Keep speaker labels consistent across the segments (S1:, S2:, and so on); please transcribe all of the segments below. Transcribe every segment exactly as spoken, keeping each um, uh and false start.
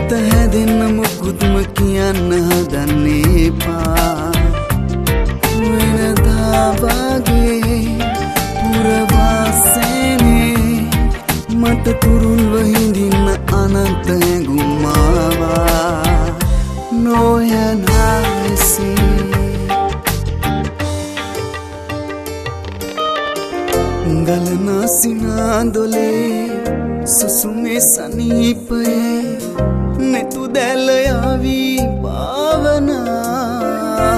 S1: හිත හැදෙන්න මොකුත්ම කියන්න හදන්නේ එපා. වෙනදා වගේ පුරවාසනේ මට තුරුල්ව හිඳින්න අනන්ත හැඟුම් ආවා. නොයන ලෙසින් ගලන සිනාදොලේ සුසුමේ සනීපයේ නෙතු දැල යාවී භාවනා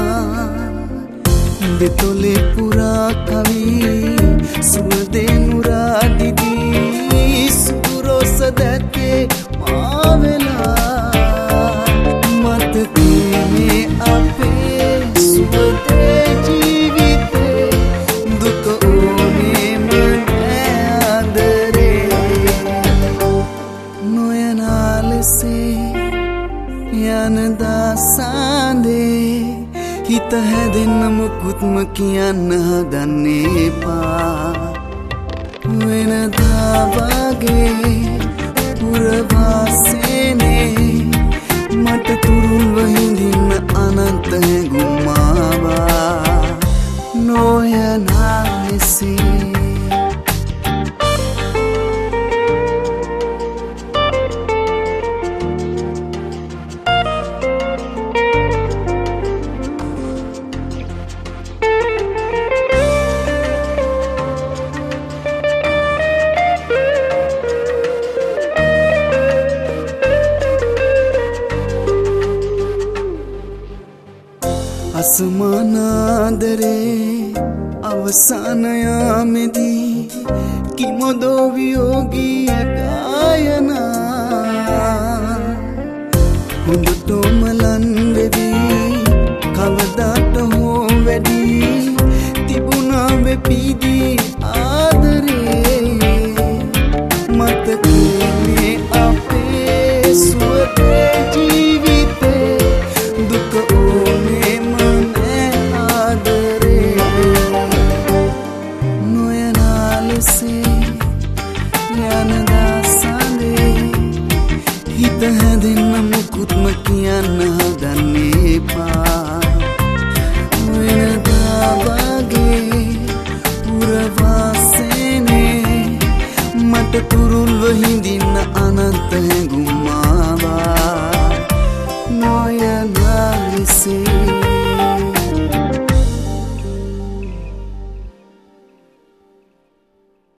S1: දෙතොලේ පුරා කවි සුවදේ නුරා දිදී සුරොස දැත්තේ මාවෙලා මතකේ අපේ සුවදේ ජීවිතේ දුක ඕනේ මනේ ආදරේ නොයන ලෙසේ යනදා සාන්දේ හිත හැදෙන්න මොකුත්ම කියන්න හදන්නේ එපා. වෙනදා වගේ පුරවාසනේ මට තුරුල්ව හිඳින්න අනන්ත හැඟුම් ආවා. නොයන ලෙසේ අසමානාදරේ අවසාන යාමේදී කිමොදෝ වියෝගී ගායනා හොඳටම ලන් වෙවි කවදාට හෝ වැඩි තිබුණා වෙපිදී ආදරේ මතකේ අපේ සුවදේ ජීවිතේ දුක ඕනේ යනදා සඳේ හිත හැදෙන්න මොකුත්ම කියන්න හදන්නේ එපා. වෙනදා වගේ පුරවාසනේ මට තුරුල්ව හිඳින්න අනන්ත හැඟුම් ආවා. නොයන ලෙසේ